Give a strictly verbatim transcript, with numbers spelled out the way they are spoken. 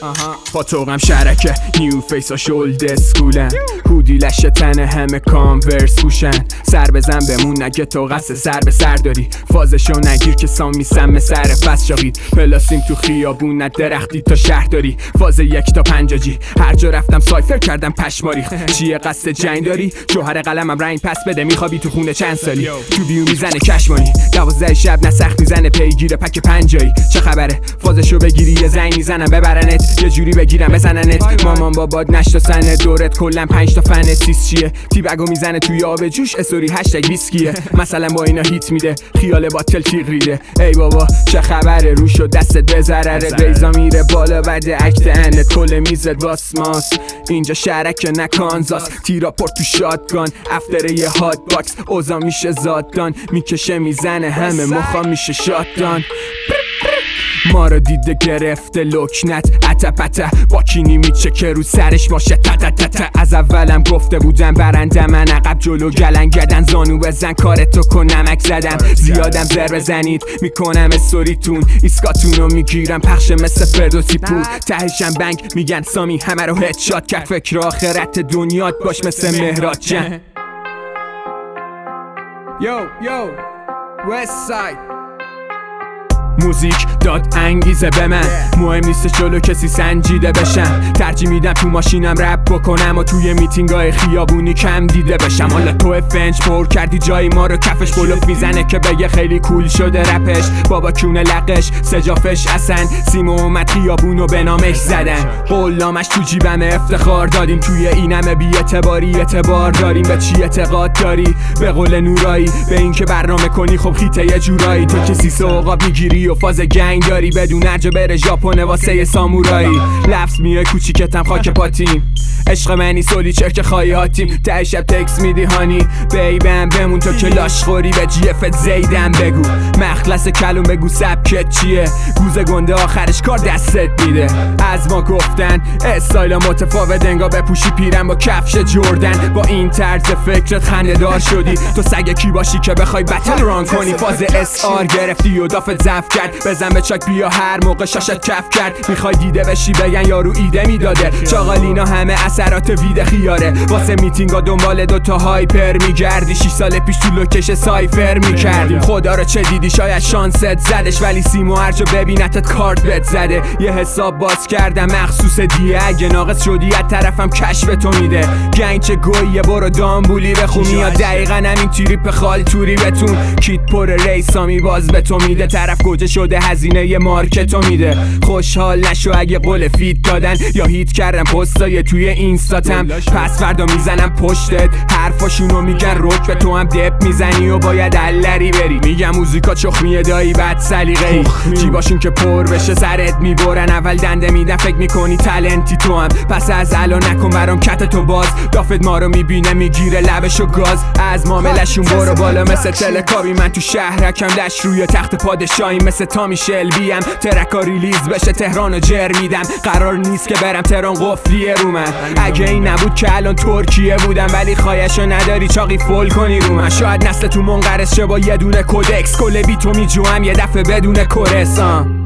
با توقم شرکه نیو فیس ها شولد اسکولن هودی لشه تنه همه کانورس پوشن سر بزن بمون نگه تو قصد سر به سر داری فازشو نگیر که سامی سم سر فس شاقید پلاسیم تو خیابون نه درختی تا شهر داری فاز یک تا پنجاجی هر جا رفتم سایفر کردم پشماریخ چیه قصد جنگ داری جوهر قلمم رنگ پس بده میخوابی تو خونه چند سالی تو بیو میزنه کشمانی دوازده شب نه سخت میزنه پیگیر پک پنجایی چه خبره فازشو بگیری یه زنگ میزنم ببرنت یه جوری بگیرم بزننت مامان بابات نشناسنه دورت کلا پنج تا فن سیس چیه تیبگو میزنه توی آب جوش استوری هشتگ ویسکیه مثلا با اینا هیت میده خیال باطل تیغ ریده ای بابا چه خبره روشو دستت بزرره بیزا میره بالا بعد اکت انت کل میزت باسماس اینجا شرک نه کانزاس تیراپورت تو شاتگان افتر یه هات باکس اوزا میشه زادگان میکشه میزنه همه مخا میشه شاتگان ما رو دیده گرفته لکنت اتا پتا با کینی میچکه رو سرش باشه تا تا تا تا از اولم گفته بودم برنده من عقب جلو گلنگدن زانو بزن کارتو کن نمک زدم زیادم زر بزنید میکنم استوریتون ایسکاتونو میگیرم پخشه مثل فردوسی پور تهشم بنگ میگن سامی همه رو هدشات کرد فکر آخرت دنیات باش مثل مهراد جن یو یو وست ساید موزیک داد انگیزه به من مهم نیست جلو کسی سنجیده بشم ترجیح میدم تو ماشینم رپ بکنم و توی میتینگای خیابونی کم دیده بشم حالا تو فنج پر کردی جای ما رو کفش بلوف میزنه که بگه خیلی کول شده رپش بابا کونه لقش سجافش اصن سیمو اومد خیابونو به نامش زدن قلامش تو جیبم افتخار دادیم توی اینمه بی اعتباری اعتبار داریم به چی اعتقاد داری به قول نورایی به این که برنامه کنی خب خیته یه جورایی تو که سیسه عقاب میگیری و فاز گنگ داری بدون ارجا بره ژاپن واسه سامورایی لفظ میای کوچیکتم خاک پاتیم عشق منی سولی چرک خواهیاتیم ته شب تکس میدی هانی بیبم بمون تو که لاش خوری به جی افت زیدم بگو مخلص کلوم بگو سبکت چیه گوزه گنده آخرش کار دستت میده از ما گفتن استایل متفاوت انگا بپوشی پیرم با کفش جردن با این طرز فکرت خنده دار شدی تو سگ کی باشی که بخوای بتل ران کنی فاز اس آر گرفتی و دافت زف کرد بزن به چاک بیا هر موقع شاشت کف کرد میخوای دیده بشی بگن یارو ایده میداده چاقالینا همه اثرات وید خیاره واسه میتینگا دنبال دوتا هایپر میگردی شش سال پیش تو لوکش سایفر میکردیم خدا رو چه دیدی شاید شانست زدش ولی سیمو هرجا ببینتت کارت بت زده یه حساب باز کردم مخصوص دیه اگه ناقص شدی از طرفم کشف تو میده گنگ چه گویه برو دامبولی بخونی یا دقیقا همین تریپ خالتوری بتون کیت پر ریسامی باز به تو میده طرف گوجه شده هزینه یه مارکتو میده خوشحال نشو اگه قول فیت دادن یا هیت کردم پستای توی اینستاتم پس فردا میزنم پشتت حرفاشونو میگن رک به تو هم دپ میزنی و باید اللری بری میگم موزیکا چخمیه دایی بد سلیقه‌ای جیباشون که پر بشه سرت میبرن اول دنده میدن فکر میکنی تالنتی تو هم پس از الان نکن برام کت تو باز دافت ما رو میبینه میگیره لبشو گاز از معاملشون برو بالا مثل تلکابی من تو شهرکم لش روی تخت پادشاهی مثل تامی شلبیم ترکا ریلیز بشه تهران و جر میدم قرار نیست که برم تهران قفلیه رو من اگه این نبود که الان ترکیه بودم ولی خواهشو نداری چاقی فول کنی رو من شاید نسل تو منقرض شه با یه دونه کودکس کل بی تو میجوام یه دفعه بدون کورسان